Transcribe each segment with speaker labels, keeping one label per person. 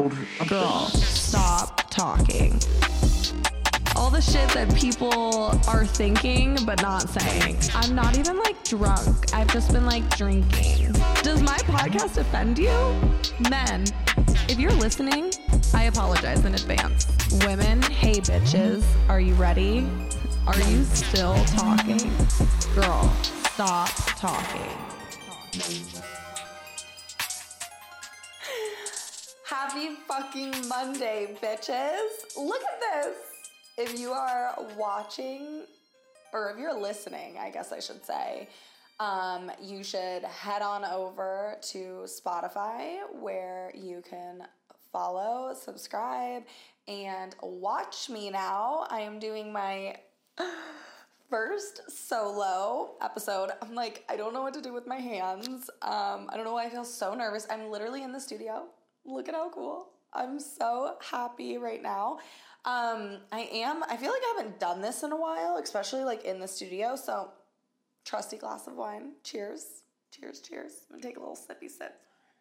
Speaker 1: told her.
Speaker 2: Girl, stop talking. All the shit that people are thinking but not saying. I'm not even like drunk. I've just been like drinking. Does my podcast offend you? Men, if you're listening, I apologize in advance. Women, hey bitches, are you ready? Are you still talking? Girl, stop talking. Happy fucking Monday, bitches. Look at this. If you are watching, or if you're listening, I guess I should say, you should head on over to Spotify where you can follow, subscribe, and watch me now. I am doing my first solo episode. I'm like, I don't know what to do with my hands. I don't know why I feel so nervous. I'm literally in the studio. Look at how cool. I'm so happy right now. I feel like I haven't done this in a while, especially like in the studio. So trusty glass of wine. Cheers. Cheers, cheers. I'm gonna take a little sippy sip.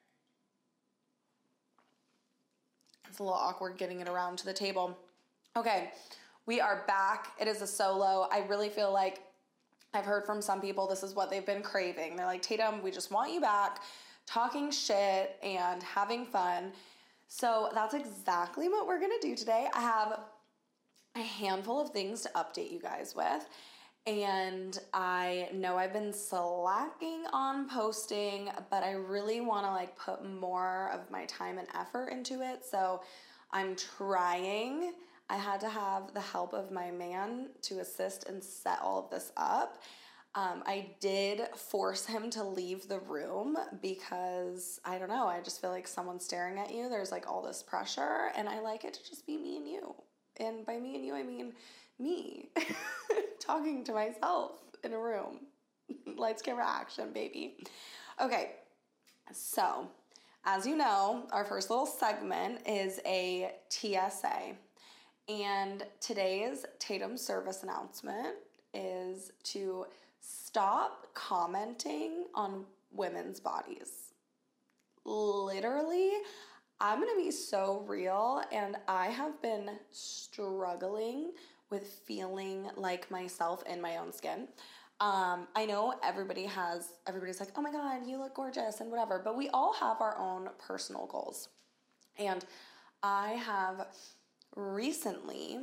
Speaker 2: It's a little awkward getting it around to the table. Okay, we are back. It is a solo. I really feel like I've heard from some people this is what they've been craving. They're like, Tatum, we just want you back talking shit and having fun. So that's exactly what we're going to do today. I have a handful of things to update you guys with. And I know I've been slacking on posting, but I really want to like put more of my time and effort into it. So I'm trying. I had to have the help of my man to assist and set all of this up. I did force him to leave the room because, I don't know, I just feel like someone's staring at you. There's like all this pressure, and I like it to just be me and you. And by me and you, I mean me talking to myself in a room. Lights, camera, action, baby. Okay, so as you know, our first little segment is a TSA. And today's Tatum service announcement is to stop commenting on women's bodies. Literally, I'm gonna be so real, and I have been struggling with feeling like myself in my own skin. I know everybody's like, oh my God, you look gorgeous and whatever, but we all have our own personal goals. And I have recently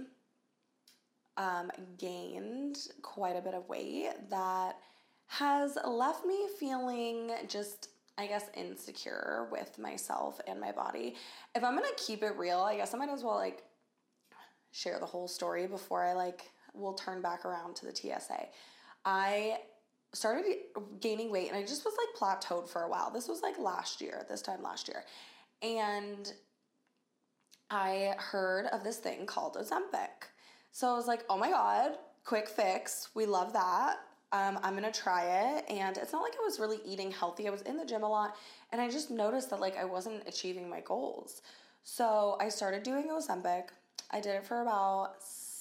Speaker 2: gained quite a bit of weight that has left me feeling just, I guess, insecure with myself and my body. If I'm gonna keep it real, I guess I might as well like share the whole story before I will turn back around to the TSA. I started gaining weight and I just was like plateaued for a while. This was like this time last year. And I heard of this thing called Ozempic. So I was like, oh my God, quick fix. We love that. I'm going to try it. And it's not like I was really eating healthy. I was in the gym a lot. And I just noticed that I wasn't achieving my goals. So I started doing Ozempic. I did it for about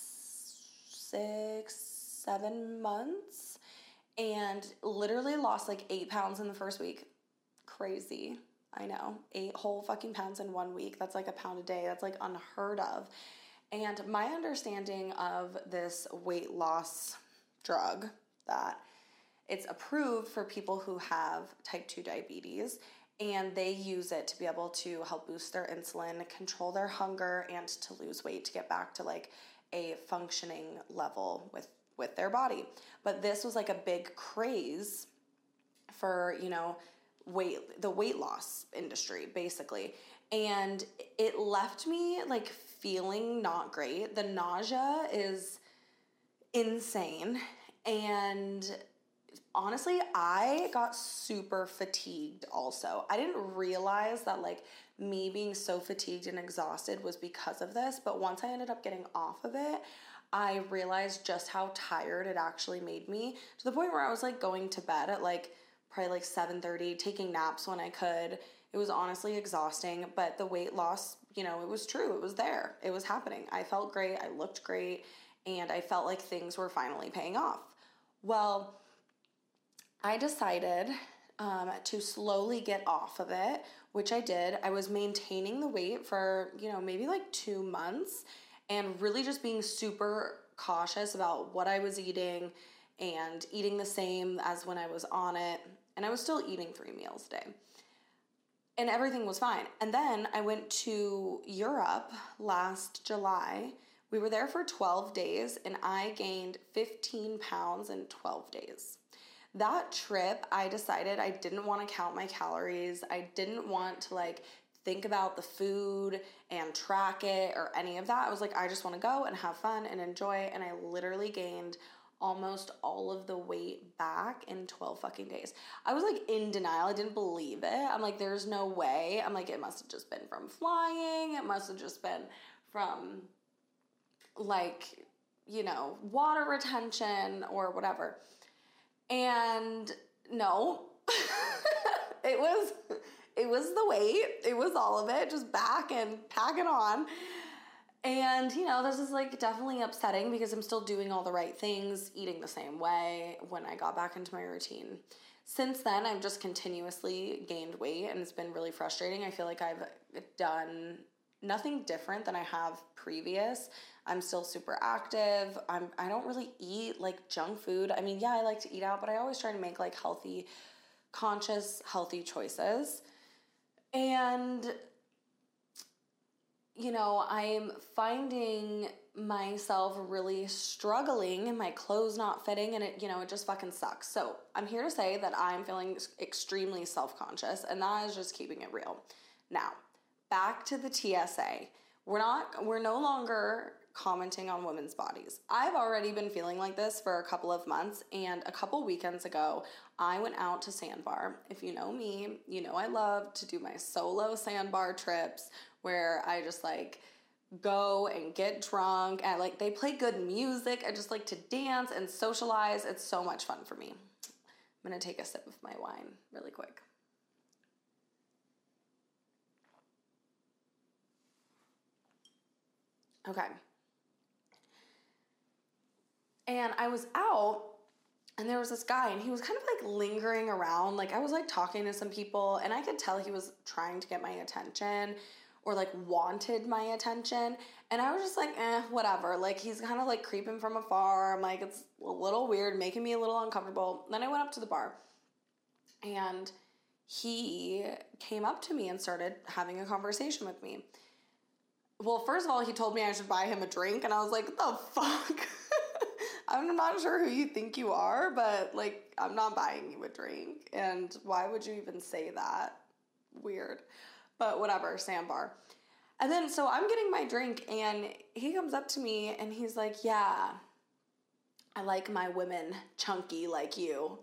Speaker 2: 6-7 months. And literally lost 8 pounds in the first week. Crazy. I know. 8 whole fucking pounds in 1 week. That's a pound a day. That's unheard of. And my understanding of this weight loss drug, that it's approved for people who have type 2 diabetes, and they use it to be able to help boost their insulin, control their hunger, and to lose weight to get back to a functioning level with their body. But this was a big craze for, the weight loss industry, basically. And it left me feeling not great. The nausea is insane. And honestly, I got super fatigued also. I didn't realize that me being so fatigued and exhausted was because of this. But once I ended up getting off of it, I realized just how tired it actually made me, to the point where I was going to bed at probably 7:30, taking naps when I could. It was honestly exhausting, but the weight loss, it was true. It was there. It was happening. I felt great. I looked great, and I felt like things were finally paying off. Well, I decided to slowly get off of it which I did. I was maintaining the weight for, maybe like 2 months and really just being super cautious about what I was eating and eating the same as when I was on it. And I was still eating 3 meals a day. And everything was fine. And then I went to Europe last July. We were there for 12 days and I gained 15 pounds in 12 days. That trip, I decided I didn't want to count my calories. I didn't want to think about the food and track it or any of that. I was like, I just want to go and have fun and enjoy. And I literally gained almost all of the weight back in 12 fucking days. I was in denial. I didn't believe it. I'm like, there's no way. I'm like, it must have just been from flying. It must have just been from water retention or whatever. And no, it was the weight. It was all of it, just back and packing on. And, this is definitely upsetting because I'm still doing all the right things, eating the same way when I got back into my routine. Since then, I've just continuously gained weight and it's been really frustrating. I feel like I've done nothing different than I have previous. I'm still super active. I don't really eat junk food. I mean, yeah, I like to eat out, but I always try to make healthy, conscious, healthy choices. And I'm finding myself really struggling and my clothes not fitting and it just fucking sucks. So I'm here to say that I'm feeling extremely self-conscious and that is just keeping it real. Now, back to the TSA. We're no longer commenting on women's bodies. I've already been feeling like this for a couple of months and a couple weekends ago, I went out to Sandbar. If you know me, I love to do my solo Sandbar trips where I just go and get drunk and they play good music. I just like to dance and socialize. It's so much fun for me. I'm going to take a sip of my wine really quick. Okay. And I was out and there was this guy and he was kind of lingering around. I was talking to some people and I could tell he was trying to get my attention or wanted my attention. And I was just whatever. He's kind of creeping from afar. I'm it's a little weird, making me a little uncomfortable. Then I went up to the bar and he came up to me and started having a conversation with me. Well, first of all, he told me I should buy him a drink, and I was like, what the fuck? I'm not sure who you think you are, but, I'm not buying you a drink, and why would you even say that? Weird. But whatever, Sandbar. And then, so I'm getting my drink, and he comes up to me, and he's like, yeah, I like my women chunky like you.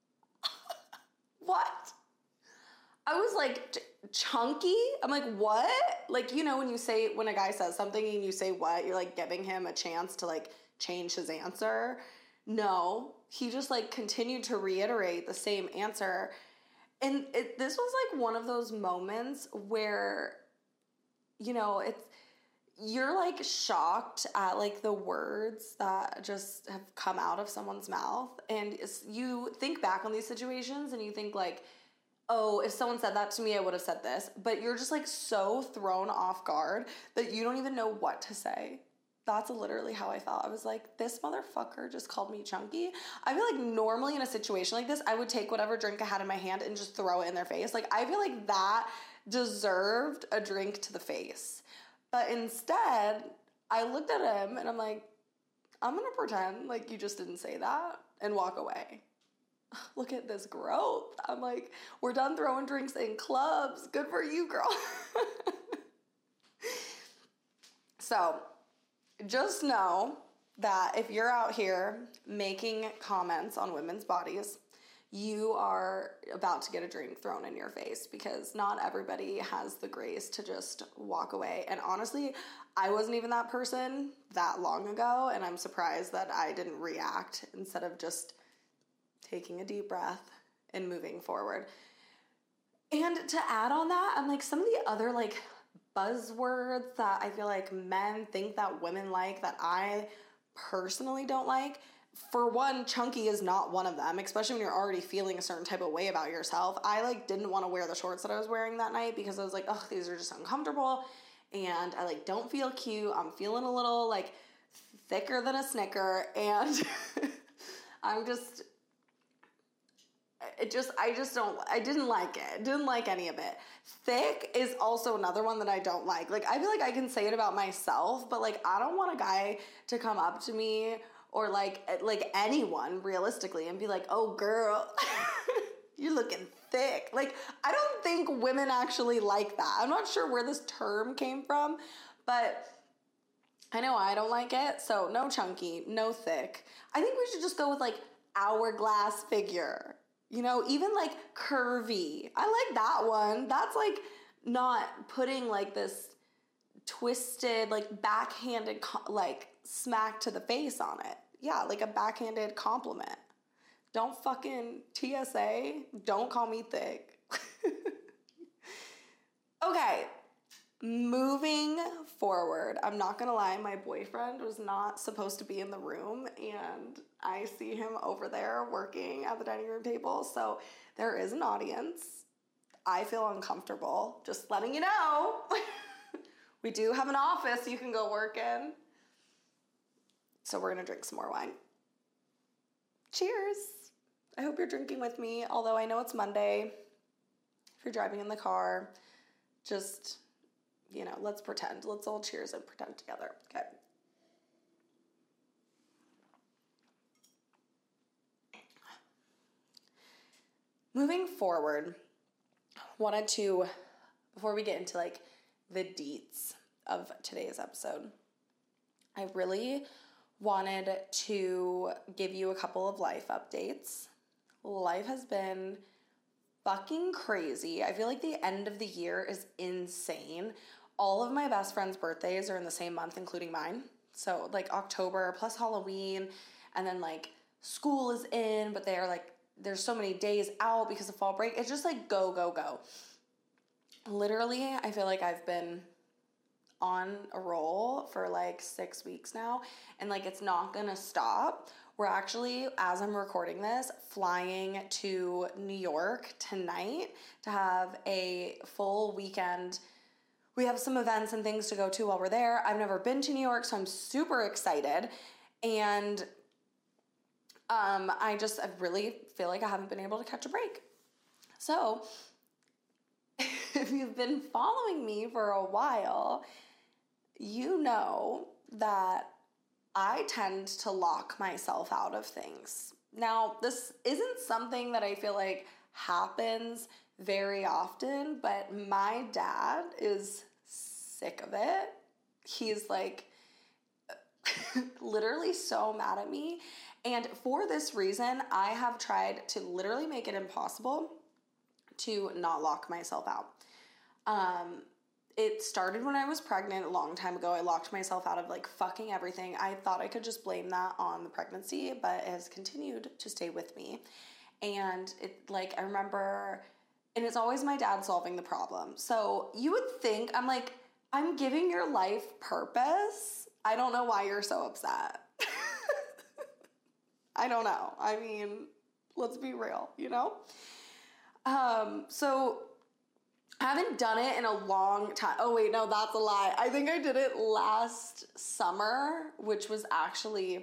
Speaker 2: What? I was chunky? I'm like, what? When a guy says something and you say what, you're giving him a chance to change his answer. No, he just continued to reiterate the same answer. And this was one of those moments where, you're shocked at the words that just have come out of someone's mouth. And you think back on these situations and you think oh, if someone said that to me, I would have said this. But you're just so thrown off guard that you don't even know what to say. That's literally how I felt. I was like, this motherfucker just called me chunky. I feel normally in a situation like this, I would take whatever drink I had in my hand and just throw it in their face. I feel that deserved a drink to the face. But instead, I looked at him and I'm like, I'm going to pretend you just didn't say that and walk away. Look at this growth. I'm like, we're done throwing drinks in clubs. Good for you, girl. So, just know that if you're out here making comments on women's bodies, you are about to get a drink thrown in your face because not everybody has the grace to just walk away. And honestly, I wasn't even that person that long ago, and I'm surprised that I didn't react instead of just taking a deep breath and moving forward. And to add on that, I'm some of the other buzzwords that I feel men think that women like that I personally don't like. for one, chunky is not one of them, especially when you're already feeling a certain type of way about yourself. I like didn't want to wear the shorts that I was wearing that night because I was like, oh, these are just uncomfortable and I like don't feel cute. I'm feeling a little like thicker than a Snicker, and I didn't like it. Didn't like any of it. Thick is also another one that I don't like. Like, I feel like I can say it about myself, but like, I don't want a guy to come up to me or like anyone realistically and be like, oh girl, you're looking thick. Like, I don't think women actually like that. I'm not sure where this term came from, but I know I don't like it. So no chunky, no thick. I think we should just go with like hourglass figure. You know, even like curvy. I like that one. That's like not putting like this twisted, like backhanded, like smack to the face on it. Yeah, like a backhanded compliment. Don't fucking TSA. Don't call me thick. Okay. Moving forward, I'm not gonna lie, my boyfriend was not supposed to be in the room, and I see him over there working at the dining room table, so there is an audience. I feel uncomfortable, just letting you know. We do have an office you can go work in. So we're gonna drink some more wine. Cheers! I hope you're drinking with me, although I know it's Monday. If you're driving in the car, just... you know, let's pretend. Let's all cheers and pretend together. Okay. Moving forward, wanted to, before we get into like the deets of today's episode, I really wanted to give you a couple of life updates. Life has been fucking crazy. I feel like the end of the year is insane. All of my best friends' birthdays are in the same month, including mine. So like October plus Halloween, and then like school is in, but they're like, there's so many days out because of fall break. It's just like go, go, go. Literally, I feel like I've been on a roll for like 6 weeks now, and like it's not gonna stop. We're actually, as I'm recording this, flying to New York tonight to have a full weekend. We have some events and things to go to while we're there. I've never been to New York, so I'm super excited. And I really feel like I haven't been able to catch a break. So if you've been following me for a while, you know that I tend to lock myself out of things. Now, this isn't something that I feel like happens very often, but my dad is sick of it. He's like literally so mad at me. And for this reason, I have tried to literally make it impossible to not lock myself out. It started when I was pregnant a long time ago. I locked myself out of like fucking everything. I thought I could just blame that on the pregnancy, but it has continued to stay with me. And I remember, and it's always my dad solving the problem. So you would think, I'm giving your life purpose. I don't know why you're so upset. I don't know. I mean, let's be real, you know? So I haven't done it in a long time. Oh wait, no, that's a lie. I think I did it last summer, which was actually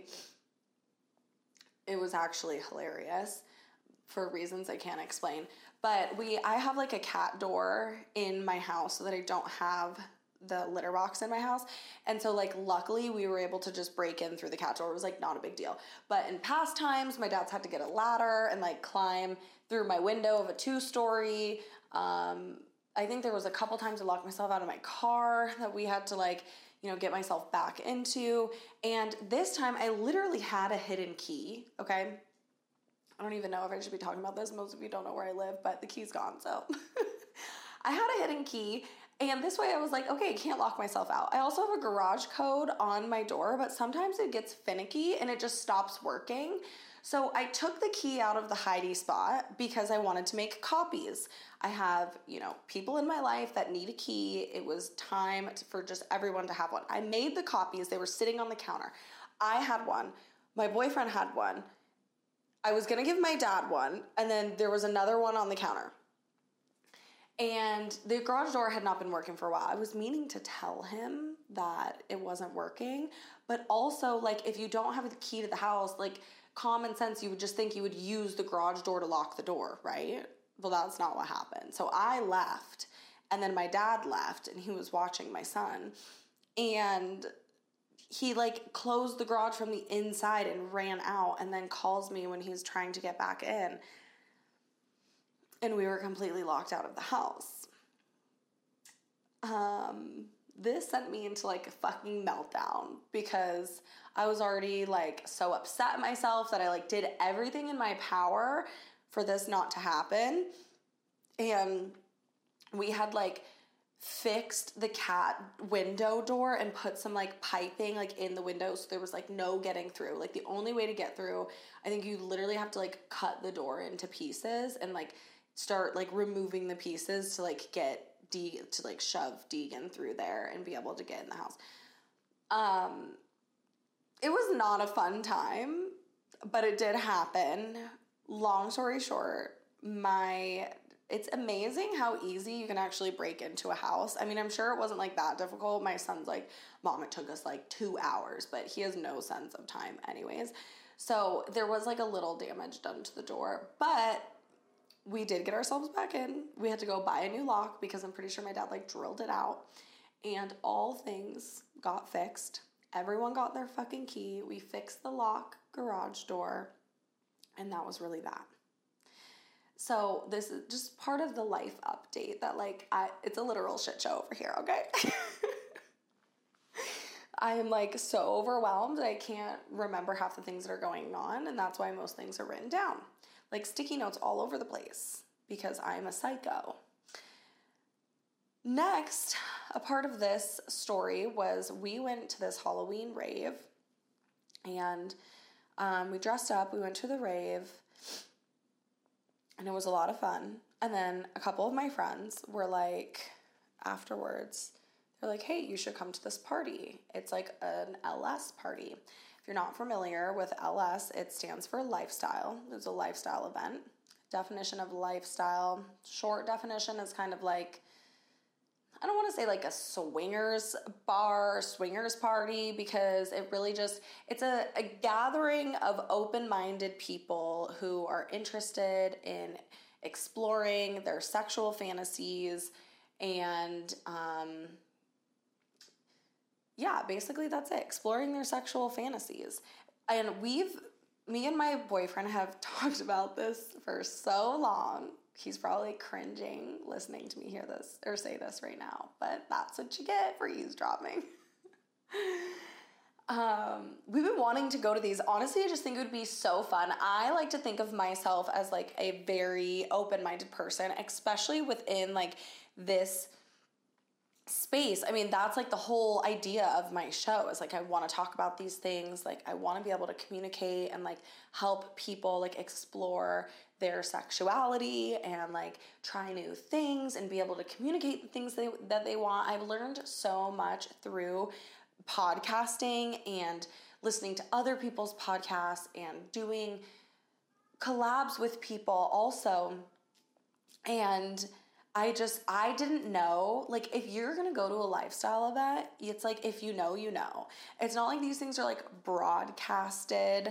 Speaker 2: hilarious for reasons I can't explain. But I have like a cat door in my house so that I don't have the litter box in my house. And so like luckily we were able to just break in through the cat door. It was like not a big deal. But in past times, my dad's had to get a ladder and like climb through my window of a 2-story. I think there was a couple times I locked myself out of my car that we had to get myself back into. And this time I literally had a hidden key, okay? I don't even know if I should be talking about this. Most of you don't know where I live, but the key's gone, so. I had a hidden key, and this way I was like, okay, I can't lock myself out. I also have a garage code on my door, but sometimes it gets finicky and it just stops working. So I took the key out of the hidey spot because I wanted to make copies. I have, people in my life that need a key. It was time for just everyone to have one. I made the copies. They were sitting on the counter. I had one. My boyfriend had one. I was going to give my dad one, and then there was another one on the counter. And the garage door had not been working for a while. I was meaning to tell him that it wasn't working, but also, like, if you don't have the key to the house, like, common sense, you would just think you would use the garage door to lock the door, right? Well, that's not what happened. So I left, and then my dad left, and he was watching my son, and he, like, closed the garage from the inside and ran out, and then calls me when he was trying to get back in. And we were completely locked out of the house. This sent me into, like, a fucking meltdown because I was already, like, so upset at myself that I, like, did everything in my power for this not to happen. And we had, like, fixed the cat window door and put some, like, piping, like, in the window so there was, like, no getting through. Like, the only way to get through, I think you literally have to, like, cut the door into pieces and, like, start, like, removing the pieces to, like, get shove Deegan through there and be able to get in the house. It was not a fun time, but it did happen. Long story short, it's amazing how easy you can actually break into a house. I mean, I'm sure it wasn't, like, that difficult. My son's like, Mom, it took us, like, 2 hours, but he has no sense of time anyways. So there was, like, a little damage done to the door, but we did get ourselves back in. We had to go buy a new lock because I'm pretty sure my dad, like, drilled it out, and all things got fixed. Everyone got their fucking key. We fixed the lock garage door, and that was really that. So this is just part of the life update that, like, it's a literal shit show over here, okay? I am, like, so overwhelmed I can't remember half the things that are going on, and that's why most things are written down. Like, sticky notes all over the place because I'm a psycho. Next, a part of this story was we went to this Halloween rave, and we dressed up, we went to the rave, and it was a lot of fun. And then a couple of my friends were like, afterwards, they're like, hey, you should come to this party. It's like an LS party. If you're not familiar with LS, it stands for lifestyle. It's a lifestyle event. Definition of lifestyle, short definition is kind of like, I don't want to say like a swingers bar, swingers party, because it really just, it's a gathering of open-minded people who are interested in exploring their sexual fantasies and, yeah, basically that's it. Exploring their sexual fantasies. And me and my boyfriend have talked about this for so long. He's probably cringing listening to me hear this or say this right now, but that's what you get for eavesdropping. We've been wanting to go to these. Honestly, I just think it would be so fun. I like to think of myself as like a very open-minded person, especially within like this space. I mean, that's like the whole idea of my show is like I want to talk about these things. Like I want to be able to communicate and like help people like explore their sexuality and like try new things and be able to communicate the things that they want. I've learned so much through podcasting and listening to other people's podcasts and doing collabs with people also. And I didn't know, like, if you're going to go to a lifestyle event, it's like, if you know, you know. It's not like these things are, like, broadcasted,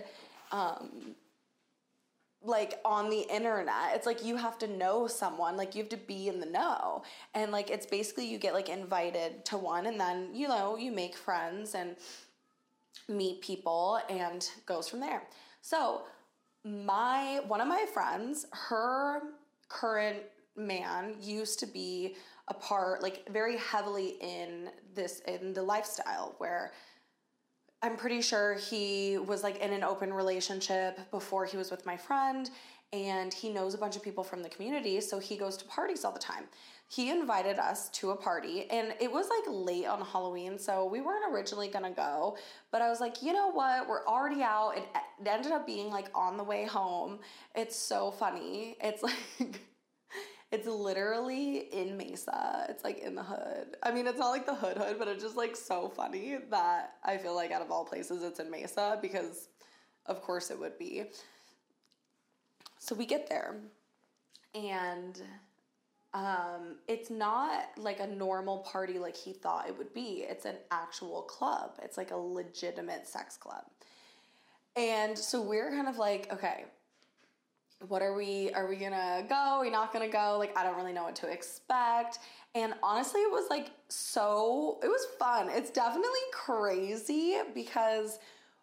Speaker 2: like, on the internet. It's like, you have to know someone, like, you have to be in the know. And, like, it's basically you get, like, invited to one, and then, you know, you make friends and meet people, and goes from there. So, one of my friends, her current man used to be a part, like very heavily in the lifestyle, where I'm pretty sure he was like in an open relationship before he was with my friend, and he knows a bunch of people from the community, so he goes to parties all the time. He invited us to a party, and it was like late on Halloween, so we weren't originally gonna go, but I was like, you know what, we're already out. It ended up being like on the way home. It's so funny. It's like it's literally in Mesa. It's like in the hood. I mean, it's not like the hood, but it's just like so funny that I feel like out of all places it's in Mesa, because of course it would be. So we get there, and it's not like a normal party like he thought it would be. It's an actual club. It's like a legitimate sex club. And so we're kind of like, okay, what are we gonna go? Are we not gonna go? Like, I don't really know what to expect. And honestly, it was like, it was fun. It's definitely crazy because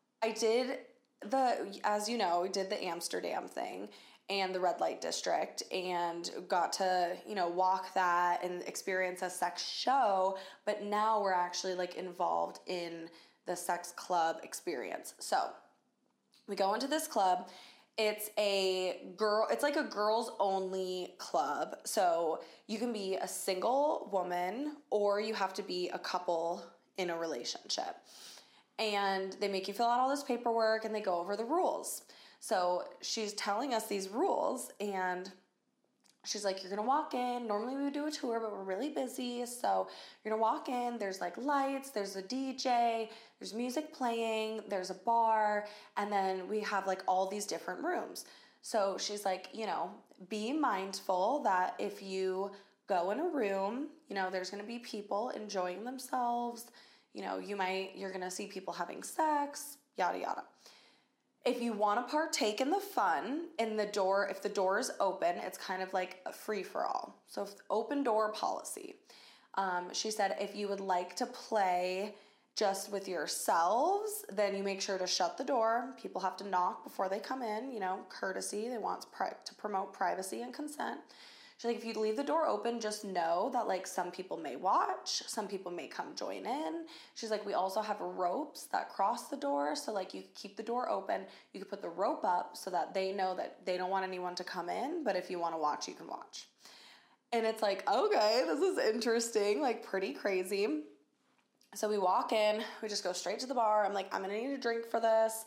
Speaker 2: as you know, we did the Amsterdam thing and the red light district and got to, walk that and experience a sex show. But now we're actually like involved in the sex club experience. So we go into this club. It's like a girls only club. So you can be a single woman or you have to be a couple in a relationship. And they make you fill out all this paperwork and they go over the rules. So she's telling us these rules and she's like, you're going to walk in. Normally we would do a tour, but we're really busy. So you're going to walk in. There's like lights. There's a DJ. There's music playing. There's a bar. And then we have like all these different rooms. So she's like, be mindful that if you go in a room, there's going to be people enjoying themselves. You're going to see people having sex, yada, yada. If you want to partake in the fun, if the door is open, it's kind of like a free-for-all. So open door policy. She said if you would like to play just with yourselves, then you make sure to shut the door. People have to knock before they come in, courtesy. They want to promote privacy and consent. She's like, if you leave the door open, just know that like some people may watch, some people may come join in. She's like, we also have ropes that cross the door. So like you keep the door open, you could put the rope up so that they know that they don't want anyone to come in. But if you want to watch, you can watch. And it's like, okay, this is interesting, like pretty crazy. So we walk in, we just go straight to the bar. I'm like, I'm going to need a drink for this.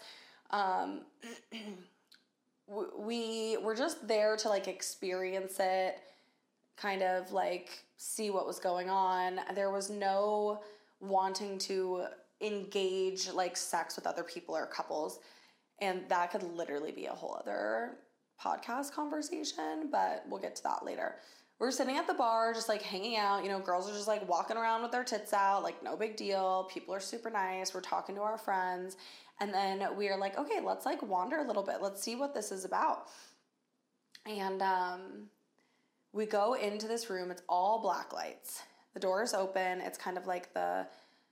Speaker 2: We were just there to like experience it, kind of like see what was going on. There was no wanting to engage like sex with other people or couples. And that could literally be a whole other podcast conversation, but we'll get to that later. We're sitting at the bar, just like hanging out. Girls are just like walking around with their tits out, like no big deal. People are super nice. We're talking to our friends. And then we are like, okay, let's like wander a little bit. Let's see what this is about. And we go into this room. It's all black lights. The door is open. It's kind of like the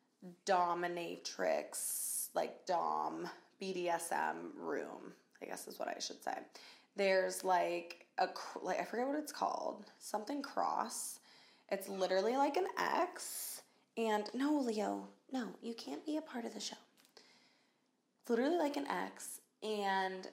Speaker 2: dominatrix, like Dom, BDSM room, I guess is what I should say. There's like I forget what it's called, something cross. It's literally like an X. And no, Leo, no, you can't be a part of the show. It's literally like an X, and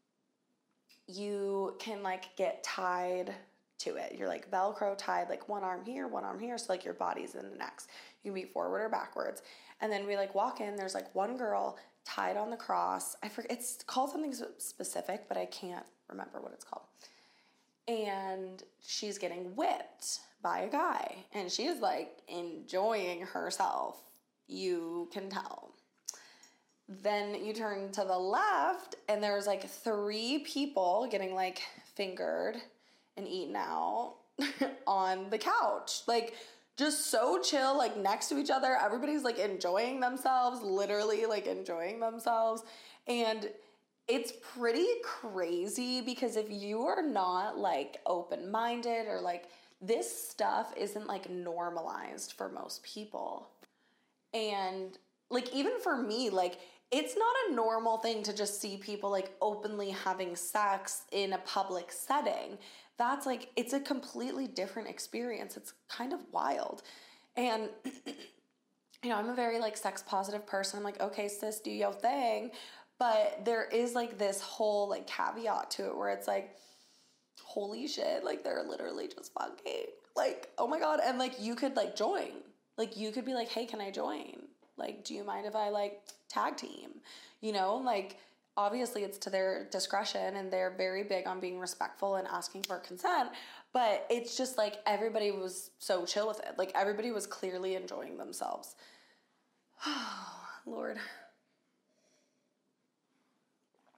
Speaker 2: you can like get tied to it. You're like Velcro tied, like one arm here, so like your body's in an X. You can be forward or backwards. And then we like walk in, there's like one girl tied on the cross. I forget, it's called something specific, but I can't remember what it's called. And she's getting whipped by a guy, and she is like enjoying herself. You can tell. Then you turn to the left, and there's like 3 people getting like fingered and eaten out on the couch. Like just so chill, like next to each other. Everybody's like enjoying themselves, literally like enjoying themselves. And it's pretty crazy because if you are not like open-minded or like this stuff isn't like normalized for most people. And like even for me, like it's not a normal thing to just see people like openly having sex in a public setting. That's like, it's a completely different experience. It's kind of wild. And, I'm a very like sex positive person. I'm like, okay, sis, do your thing. But there is like this whole like caveat to it where it's like, holy shit, like they're literally just fucking. Like, oh my God. And like you could like join. Like you could be like, hey, can I join? Like, do you mind if I like tag team? Like obviously it's to their discretion and they're very big on being respectful and asking for consent. But it's just like everybody was so chill with it. Like everybody was clearly enjoying themselves. Oh, Lord.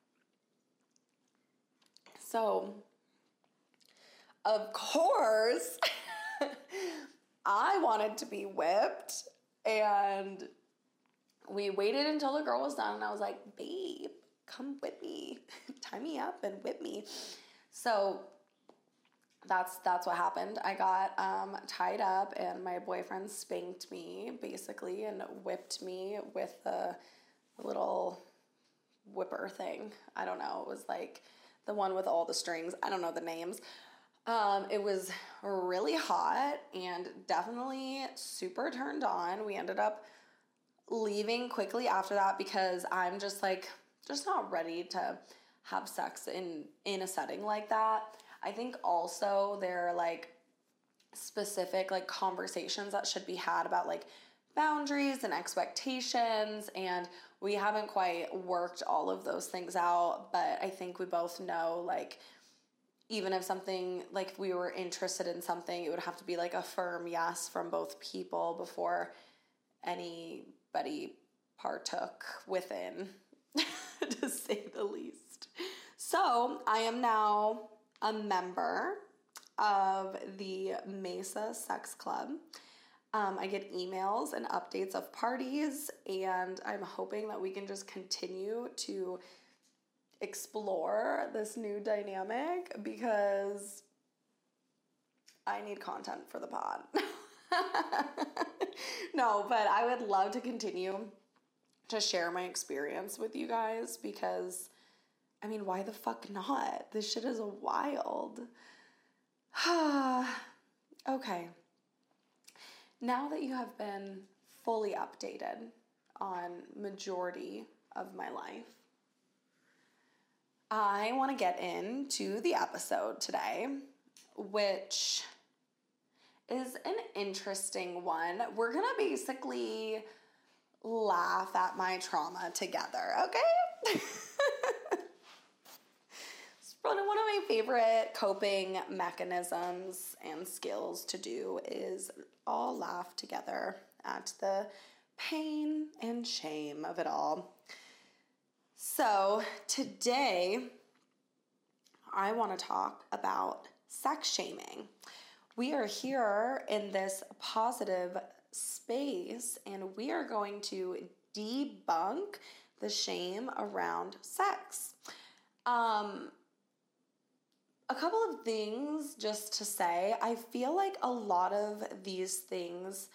Speaker 2: So, of course, I wanted to be whipped, and we waited until the girl was done, and I was like, babe, come whip me. Tie me up and whip me. So that's what happened. I got tied up, and my boyfriend spanked me, basically, and whipped me with a little whipper thing. I don't know. It was like the one with all the strings. I don't know the names. It was really hot and definitely super turned on. We ended up leaving quickly after that because I'm just not ready to have sex in a setting like that. I think also there are like specific like conversations that should be had about like boundaries and expectations, and we haven't quite worked all of those things out, but I think we both know like even if something, like if we were interested in something, it would have to be like a firm yes from both people before anybody partook within, to say the least. So I am now a member of the Mesa Sex Club. I get emails and updates of parties, and I'm hoping that we can just continue to explore this new dynamic because I need content for the pod. No, but I would love to continue to share my experience with you guys because, I mean, why the fuck not? This shit is wild. Okay. Now that you have been fully updated on majority of my life, I want to get into the episode today, which is an interesting one. We're going to basically laugh at my trauma together, okay? One of my favorite coping mechanisms and skills to do is all laugh together at the pain and shame of it all. So today, I want to talk about sex shaming. We are here in this positive space, and we are going to debunk the shame around sex. A couple of things just to say. I feel like a lot of these things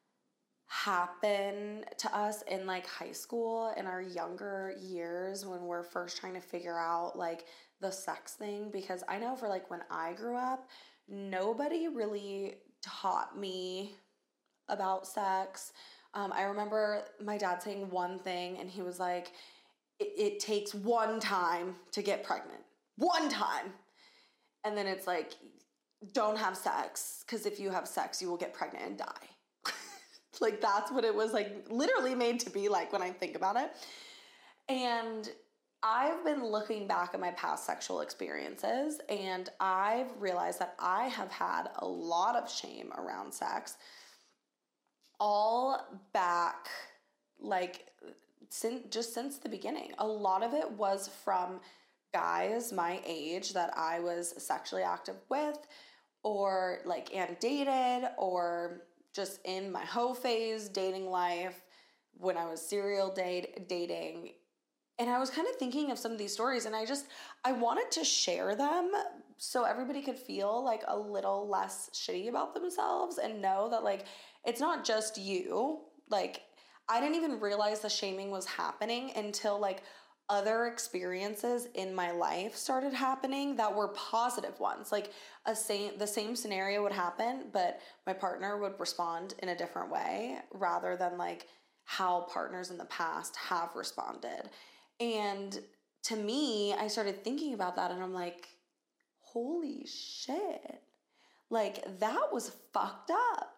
Speaker 2: happen to us in like high school, in our younger years when we're first trying to figure out like the sex thing, because I know for like when I grew up, nobody really taught me about sex. I remember my dad saying one thing, and he was like, it takes one time to get pregnant. One time. And then it's like, don't have sex, because if you have sex, you will get pregnant and die. Like, that's what it was like literally made to be like when I think about it. And I've been looking back at my past sexual experiences, and I've realized that I have had a lot of shame around sex all back, like, since the beginning. A lot of it was from guys my age that I was sexually active with, or like and dated, or just in my hoe phase dating life when I was serial dating. And I was kind of thinking of some of these stories, and I wanted to share them so everybody could feel like a little less shitty about themselves and know that like it's not just you. Like, I didn't even realize the shaming was happening until like other experiences in my life started happening that were positive ones. Like the same scenario would happen, but my partner would respond in a different way rather than like how partners in the past have responded. And to me, I started thinking about that, and I'm like, holy shit. Like, that was fucked up.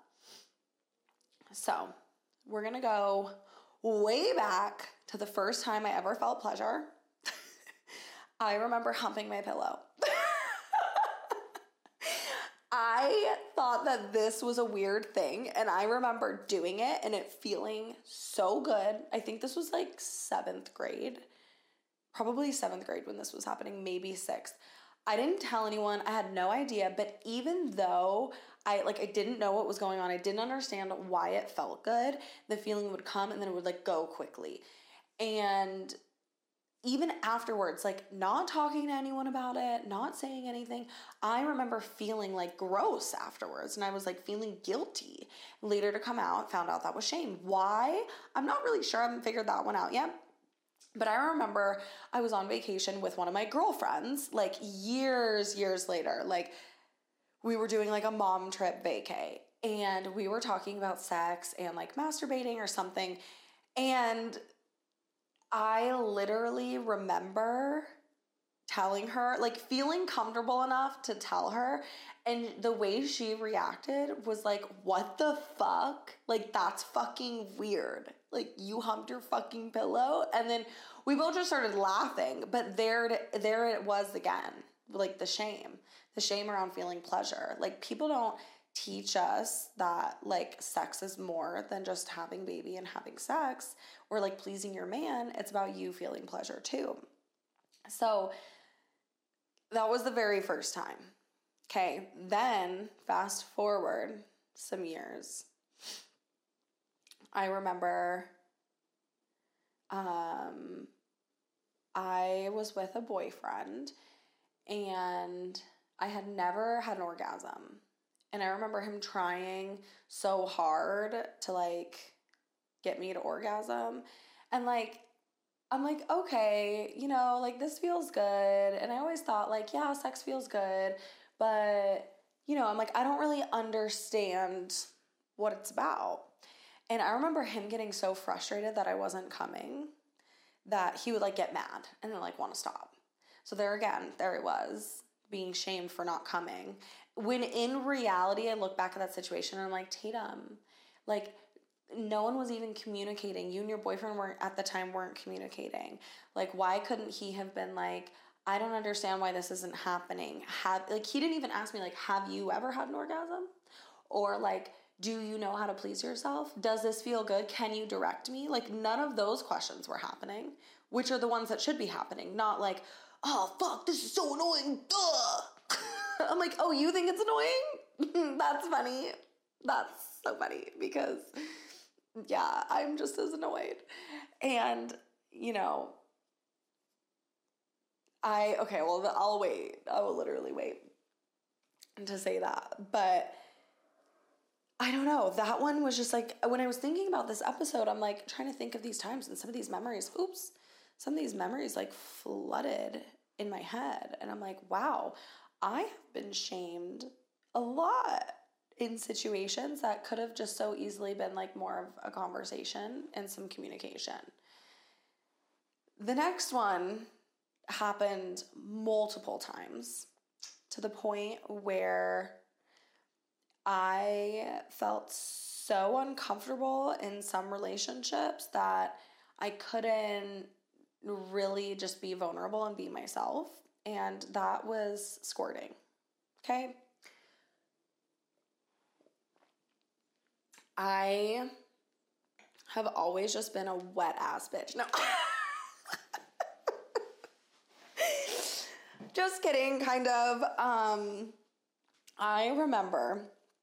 Speaker 2: So we're going to go way back to the first time I ever felt pleasure. I remember humping my pillow. I thought that this was a weird thing, and I remember doing it and it feeling so good. I think this was like 7th grade. Probably 7th grade when this was happening, maybe 6th. I didn't tell anyone. I had no idea. But even though I didn't know what was going on, I didn't understand why it felt good. The feeling would come and then it would like go quickly. And even afterwards, like not talking to anyone about it, not saying anything, I remember feeling like gross afterwards, and I was like feeling guilty. Later to come out, found out that was shame. Why? I'm not really sure. I haven't figured that one out yet. But I remember I was on vacation with one of my girlfriends, like years later. Like we were doing like a mom trip vacay, and we were talking about sex and like masturbating or something. And I literally remember telling her, like feeling comfortable enough to tell her, and the way she reacted was like, what the fuck? Like, that's fucking weird. Like, you humped your fucking pillow? And then we both just started laughing, but there it was again, like the shame around feeling pleasure. Like, people don't teach us that like sex is more than just having baby and having sex or like pleasing your man. It's about you feeling pleasure too. So that was the very first time. Okay, then fast forward some years. I remember I was with a boyfriend and I had never had an orgasm. And I remember him trying so hard to like get me to orgasm. And like, I'm like, okay, you know, like this feels good. And I always thought like, yeah, sex feels good. But, you know, I'm like, I don't really understand what it's about. And I remember him getting so frustrated that I wasn't coming that he would like get mad and then like want to stop. So there he was being shamed for not coming. When in reality, I look back at that situation and I'm like, Tatum, like no one was even communicating. You and your boyfriend weren't communicating. Like, why couldn't he have been like, I don't understand why this isn't happening. He didn't even ask me like, have you ever had an orgasm? Or like, do you know how to please yourself? Does this feel good? Can you direct me? Like, none of those questions were happening, which are the ones that should be happening. Not like, oh, fuck, this is so annoying. Duh. I'm like, oh, you think it's annoying? That's funny. That's so funny because, yeah, I'm just as annoyed. And, you know, I'll wait. I will literally wait to say that. But I don't know. That one was just like, when I was thinking about this episode, I'm like trying to think of these times and some of these memories like flooded in my head. And I'm like, wow, I have been shamed a lot in situations that could have just so easily been like more of a conversation and some communication. The next one happened multiple times to the point where I felt so uncomfortable in some relationships that I couldn't really just be vulnerable and be myself. And that was squirting. Okay? I have always just been a wet ass bitch. No. Just kidding, kind of. I remember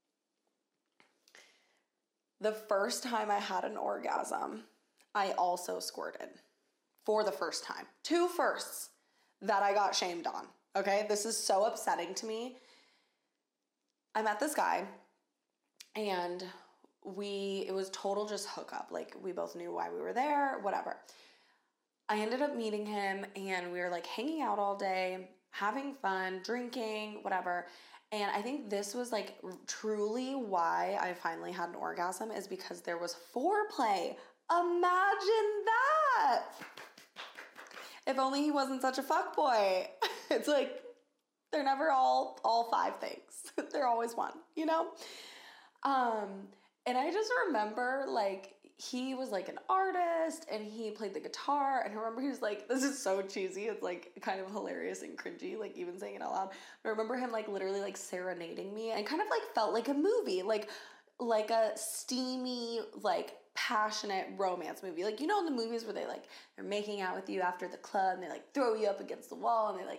Speaker 2: the first time I had an orgasm, I also squirted for the first time. 2 firsts that I got shamed on. Okay, this is so upsetting to me. I met this guy and it was total just hookup. Like we both knew why we were there, whatever. I ended up meeting him and we were like hanging out all day, having fun, drinking, whatever. And I think this was like truly why I finally had an orgasm, is because there was foreplay. Imagine that. If only he wasn't such a fuckboy. It's like, they're never all 5 things. They're always one, you know? And I just remember like, he was like an artist and he played the guitar, and I remember he was like, this is so cheesy, it's like kind of hilarious and cringy, like even saying it out loud, but I remember him like literally like serenading me and kind of like felt like a movie, like a steamy, like passionate romance movie. Like, you know, in the movies where they're making out with you after the club and they like throw you up against the wall and they like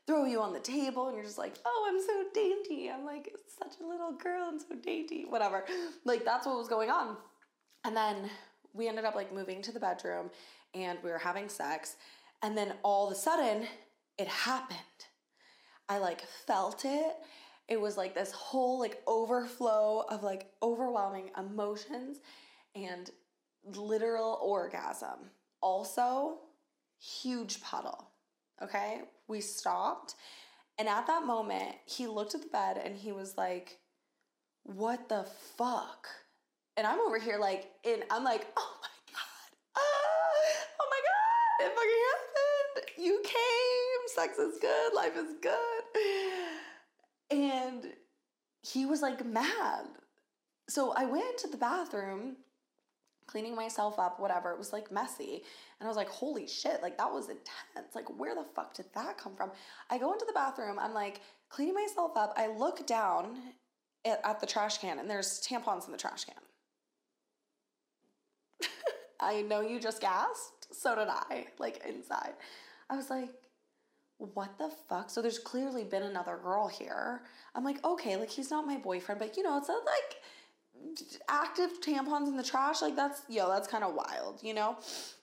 Speaker 2: throw you on the table and you're just like, oh, I'm so dainty. I'm like such a little girl and so dainty, whatever. Like that's what was going on. And then we ended up like moving to the bedroom and we were having sex. And then all of a sudden it happened. I like felt it. It was like this whole like overflow of like overwhelming emotions and literal orgasm. Also, huge puddle. Okay? We stopped. And at that moment, he looked at the bed and he was like, what the fuck? And I'm over here like, I'm like, oh my God. Oh my God. It fucking happened. You came. Sex is good. Life is good. And he was like mad. So I went to the bathroom, cleaning myself up, whatever. It was like messy. And I was like, holy shit, like that was intense. Like where the fuck did that come from? I go into the bathroom, I'm like cleaning myself up. I look down at the trash can and there's tampons in the trash can. I know you just gasped. So did I, like inside. I was like, what the fuck? So there's clearly been another girl here. I'm like, okay, like he's not my boyfriend, but you know, it's like active tampons in the trash. Like that's kind of wild, you know?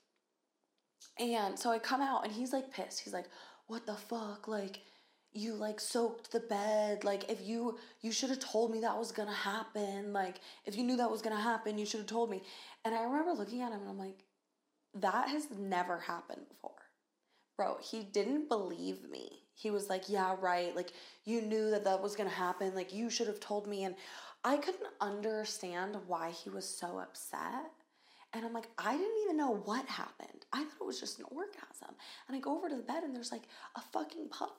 Speaker 2: And so I come out and he's like pissed. He's like, what the fuck? Like you like soaked the bed. Like if you should have told me that was going to happen. Like if you knew that was going to happen, you should have told me. And I remember looking at him and I'm like, that has never happened before. Bro, he didn't believe me. He was like, yeah, right. Like, you knew that was going to happen. Like, you should have told me. And I couldn't understand why he was so upset. And I'm like, I didn't even know what happened. I thought it was just an orgasm. And I go over to the bed and there's like a fucking puddle.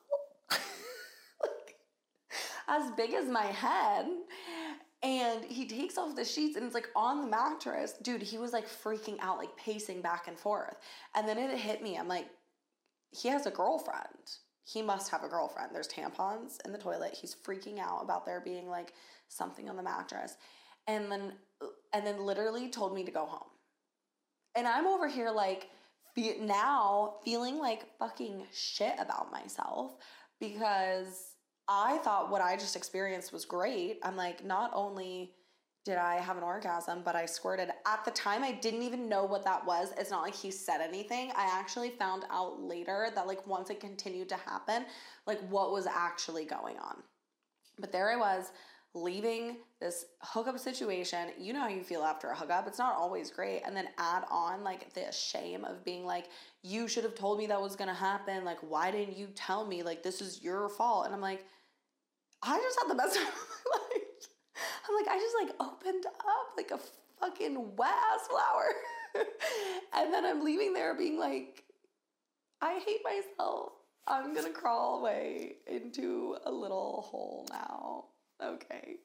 Speaker 2: Like, as big as my head. And he takes off the sheets and it's like on the mattress. Dude, he was like freaking out, like pacing back and forth. And then it hit me. I'm like, he has a girlfriend. He must have a girlfriend. There's tampons in the toilet. He's freaking out about there being like something on the mattress. And then literally told me to go home. And I'm over here like now feeling like fucking shit about myself because I thought what I just experienced was great. I'm like, not only did I have an orgasm, but I squirted. At the time, I didn't even know what that was. It's not like he said anything. I actually found out later that like once it continued to happen, like what was actually going on. But there I was, leaving this hookup situation. You know how you feel after a hookup. It's not always great. And then add on like the shame of being like, you should have told me that was going to happen. Like, why didn't you tell me? Like, this is your fault. And I'm like, I just had the best time of my life. I'm like, I just like opened up like a fucking wet ass flower. And then I'm leaving there being like, I hate myself. I'm gonna crawl away into a little hole now. Okay.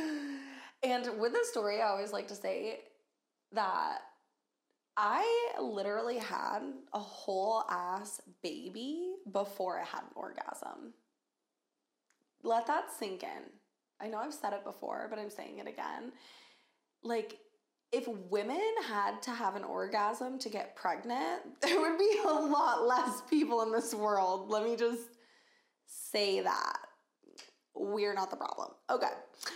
Speaker 2: And with this story, I always like to say that I literally had a whole ass baby before I had an orgasm. Let that sink in. I know I've said it before, but I'm saying it again. Like, if women had to have an orgasm to get pregnant, there would be a lot less people in this world. Let me just say that. We're not the problem. Okay.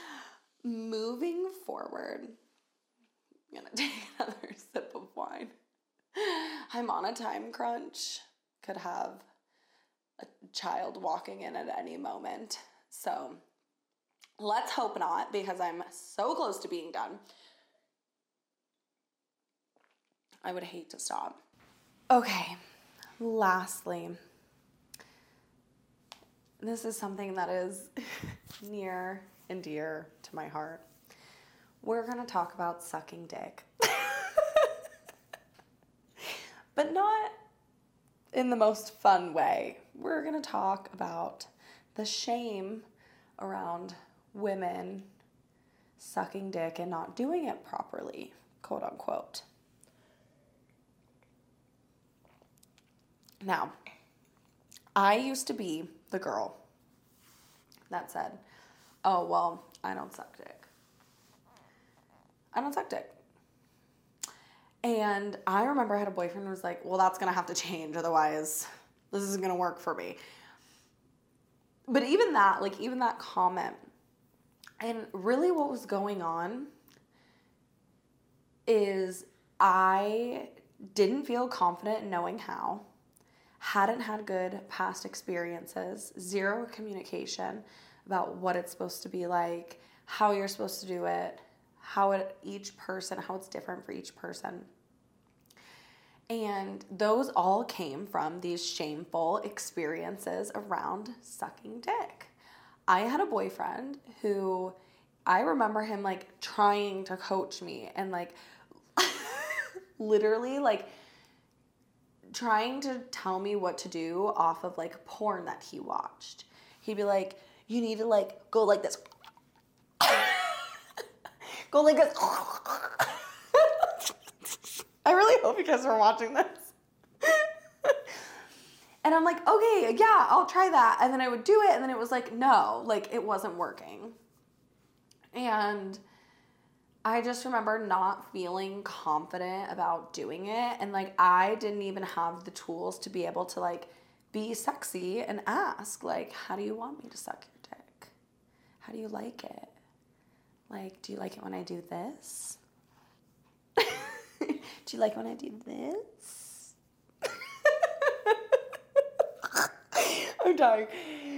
Speaker 2: Moving forward, I'm going to take another sip of wine. I'm on a time crunch. Could have a child walking in at any moment. So let's hope not, because I'm so close to being done. I would hate to stop. Okay, lastly, this is something that is near and dear to my heart. We're going to talk about sucking dick. But not in the most fun way. We're going to talk about the shame around women sucking dick and not doing it properly, quote unquote. Now, I used to be the girl that said, oh, well, I don't suck dick. I don't suck dick. And I remember I had a boyfriend who was like, well, that's going to have to change. Otherwise, this isn't going to work for me. But even that, like, even that comment, and really what was going on is I didn't feel confident in knowing how, hadn't had good past experiences, zero communication about what it's supposed to be like, how you're supposed to do it, how it's different for each person. And those all came from these shameful experiences around sucking dick. I had a boyfriend who I remember him like trying to coach me and like literally like trying to tell me what to do off of like porn that he watched. He'd be like, you need to like go like this. Go like this. I really hope you guys are watching this. And I'm like, okay, yeah, I'll try that. And then I would do it, and then it was like, no, like it wasn't working. And I just remember not feeling confident about doing it. And like, I didn't even have the tools to be able to like be sexy and ask, like, how do you want me to suck your dick? How do you like it? Like, do you like it when I do this? Do you like when I do this? I'm dying.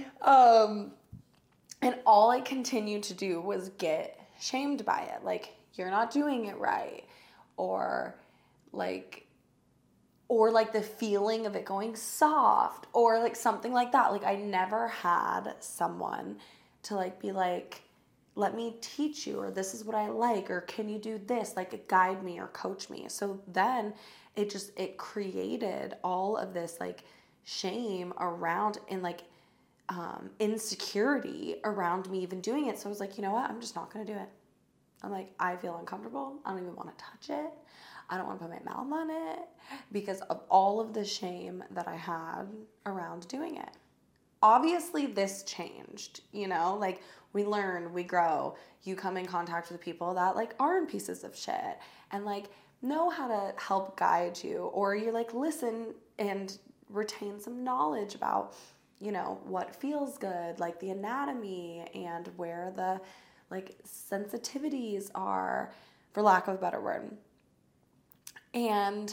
Speaker 2: And all I continued to do was get shamed by it. Like, you're not doing it right. Or like the feeling of it going soft or like something like that. Like, I never had someone to like be like, let me teach you, or this is what I like, or can you do this, like guide me or coach me. So then it created all of this like shame around and like insecurity around me even doing it. So I was like, you know what, I'm just not gonna do it. I'm like, I feel uncomfortable. I don't even want to touch it. I don't want to put my mouth on it because of all of the shame that I had around doing it. Obviously this changed, you know, like we learn, we grow, you come in contact with people that like aren't pieces of shit and like know how to help guide you, or you like listen and retain some knowledge about, you know, what feels good, like the anatomy and where the like sensitivities are, for lack of a better word. And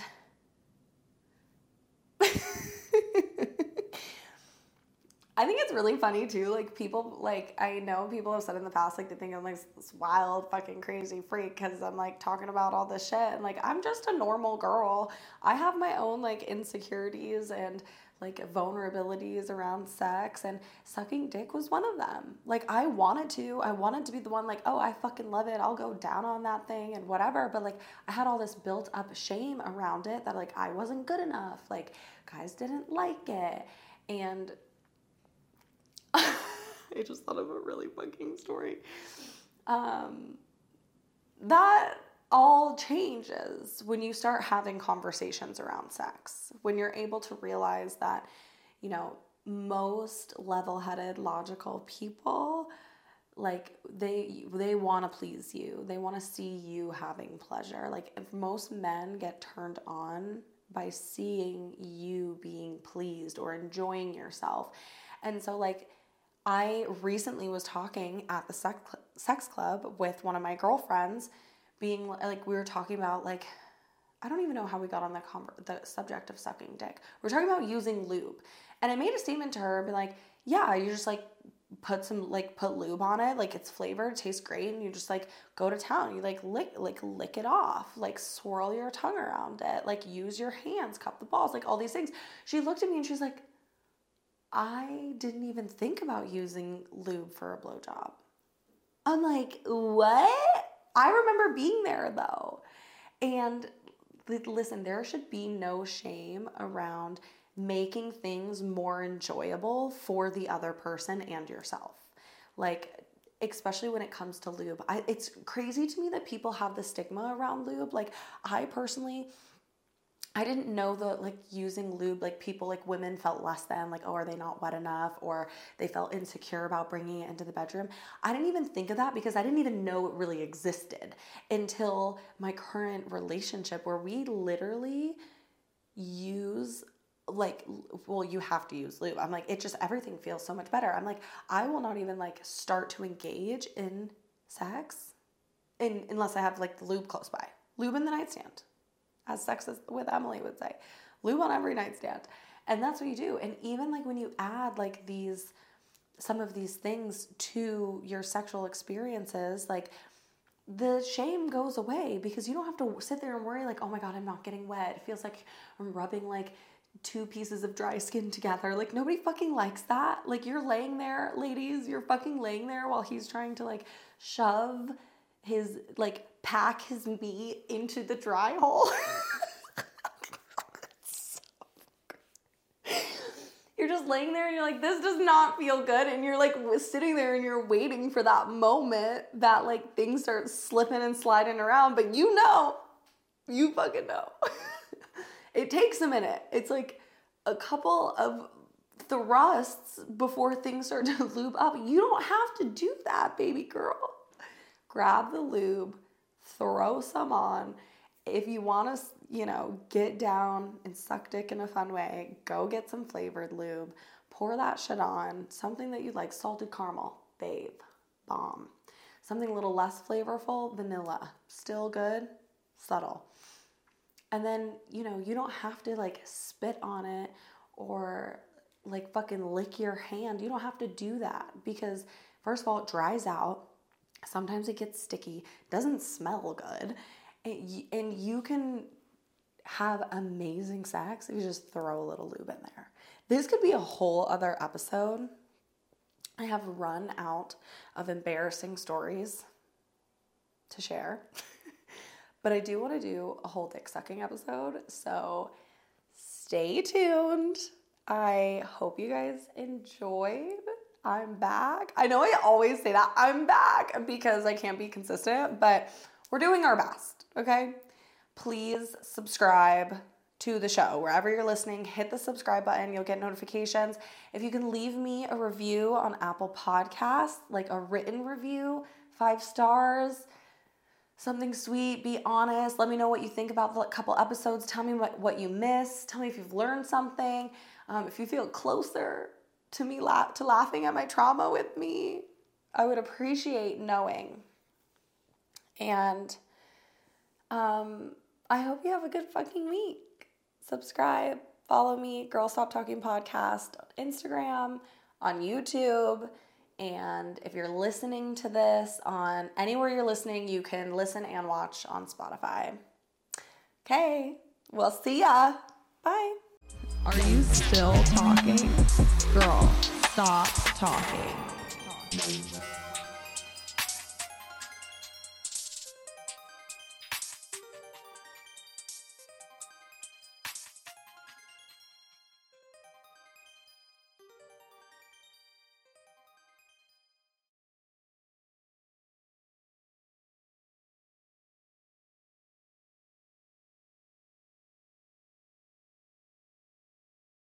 Speaker 2: I think it's really funny too, like people, like I know people have said in the past, like they think I'm like this wild fucking crazy freak because I'm like talking about all this shit, and like I'm just a normal girl. I have my own like insecurities and like vulnerabilities around sex, and sucking dick was one of them. Like I wanted to be the one like, oh, I fucking love it, I'll go down on that thing and whatever, but like I had all this built up shame around it that like I wasn't good enough, like guys didn't like it. And I just thought of a really fucking story. That all changes when you start having conversations around sex. When you're able to realize that, you know, most level-headed, logical people, like they want to please you. They want to see you having pleasure. Like if most men get turned on by seeing you being pleased or enjoying yourself. And so like I recently was talking at the sex club with one of my girlfriends, being like, we were talking about like, I don't even know how we got on the subject of sucking dick. We're talking about using lube, and I made a statement to her, be like, yeah, you just like put lube on it, like it's flavored, it tastes great, and you just like go to town. You like lick it off, like swirl your tongue around it, like use your hands, cup the balls, like all these things. She looked at me and she was like, I didn't even think about using lube for a blowjob. I'm like, what? I remember being there though. And listen, there should be no shame around making things more enjoyable for the other person and yourself. Like, especially when it comes to lube. It's crazy to me that people have the stigma around lube. Like, I didn't know that like using lube, like people, like women felt less than, like, oh, are they not wet enough? Or they felt insecure about bringing it into the bedroom. I didn't even think of that because I didn't even know it really existed until my current relationship, where we literally use like, well, you have to use lube. I'm like, it just, everything feels so much better. I'm like, I will not even like start to engage in sex unless I have like the lube close by. Lube in the nightstand, as Sex with Emily would say. Lube on every nightstand. And that's what you do. And even like when you add like some of these things to your sexual experiences, like the shame goes away because you don't have to sit there and worry like, oh my God, I'm not getting wet. It feels like I'm rubbing like 2 pieces of dry skin together. Like nobody fucking likes that. Like you're laying there, ladies, you're fucking laying there while he's trying to like shove his, like pack his meat into the dry hole. You're just laying there and you're like, this does not feel good. And you're like sitting there and you're waiting for that moment that like things start slipping and sliding around. But you fucking know. It takes a minute. It's like a couple of thrusts before things start to lube up. You don't have to do that, baby girl. Grab the lube, throw some on. If you want to, get down and suck dick in a fun way, go get some flavored lube. Pour that shit on. Something that you like, salted caramel, babe, bomb. Something a little less flavorful, vanilla, still good, subtle. And then, you don't have to like spit on it or like fucking lick your hand. You don't have to do that because first of all, it dries out. Sometimes it gets sticky, doesn't smell good. And you can have amazing sex if you just throw a little lube in there. This could be a whole other episode. I have run out of embarrassing stories to share. But I do want to do a whole dick sucking episode. So stay tuned. I hope you guys enjoyed. I'm back. I know I always say that. I'm back because I can't be consistent, but we're doing our best, okay? Please subscribe to the show. Wherever you're listening, hit the subscribe button. You'll get notifications. If you can leave me a review on Apple Podcasts, like a written review, 5 stars, something sweet, be honest. Let me know what you think about the couple episodes. Tell me what you missed. Tell me if you've learned something. If you feel closer to me to laughing at my trauma with me, I would appreciate knowing. And I hope you have a good fucking week. Subscribe, follow me, Girl Stop Talking Podcast on Instagram, on YouTube. And if you're listening to this on anywhere you're listening, you can listen and watch on Spotify. Okay, we'll see ya. Bye.
Speaker 1: Are you still talking? Girl, stop talking.